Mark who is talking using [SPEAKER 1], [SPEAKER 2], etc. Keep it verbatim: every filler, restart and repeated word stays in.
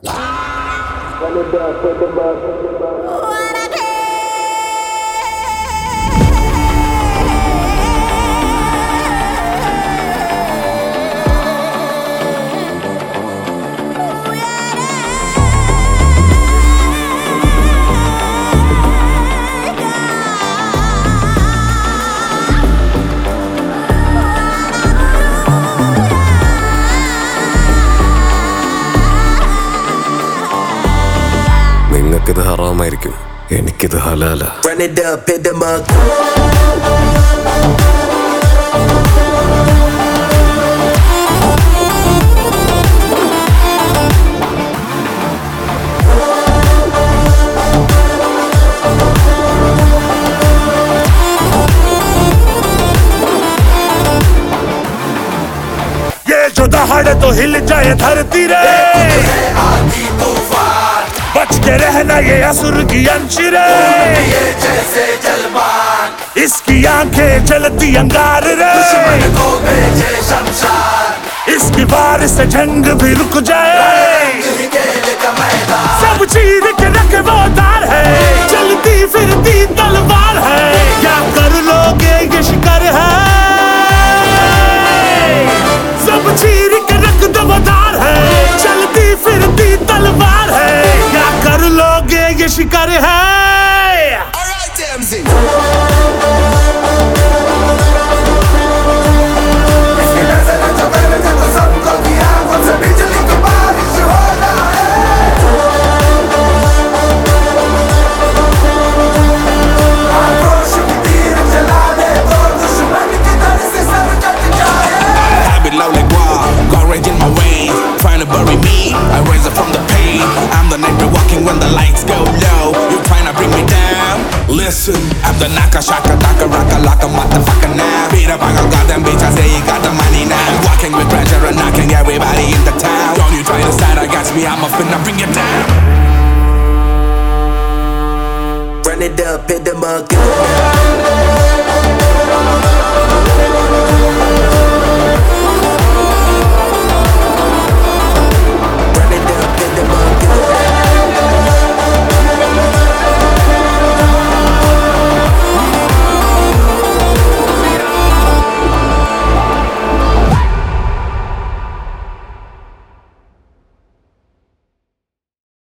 [SPEAKER 1] Run it up, put them up, put them up.
[SPEAKER 2] നിങ്ങൾക്കിത് ഹറാമായിരിക്കും, എനിക്കിത് ഹലാല.
[SPEAKER 3] Run it up, hit them up.
[SPEAKER 4] ये जो दहाड़े तो हिल जाए धरती रे, बच के रहना ये असुर की अंशिरे,
[SPEAKER 3] जैसे जलवान
[SPEAKER 4] इसकी आंखें जलती अंगार रे,
[SPEAKER 3] को भेजे शमशान
[SPEAKER 4] इसकी वार से जंग भी रुक जाए,
[SPEAKER 3] खेल का मैदान
[SPEAKER 4] सब चीर के रखे वो तार है, चलती फिरती तलवार है, क्या कर लोगे ये शिकार है, सब चीर के रख दो वो तार है, चलती फिरती तलवार है, क्या कर लोगे ये शिकार है.
[SPEAKER 3] Alright, M C. इसकी नजर जो मेरे थे तो सबको किया मुझसे बिजली की बारिश हो रहा है. आक्रोश की तीर चला दे तो दुश्मन की दर से सर कट जाए.
[SPEAKER 5] I be low like wow, got rage in my veins, trying to bury me. I rise up from the pain. I'm the nigga walking when the lights go low. You trying to bring me down? Listen, I'm the naka shaka daka raka laka motherfucker now. Beat up, I got them bitches, say you got the money now. I'm walking with pressure and knocking everybody in the town. Don't you try to stand against me, I'm finna bring you down.
[SPEAKER 3] Run it up, hit them up, get them up.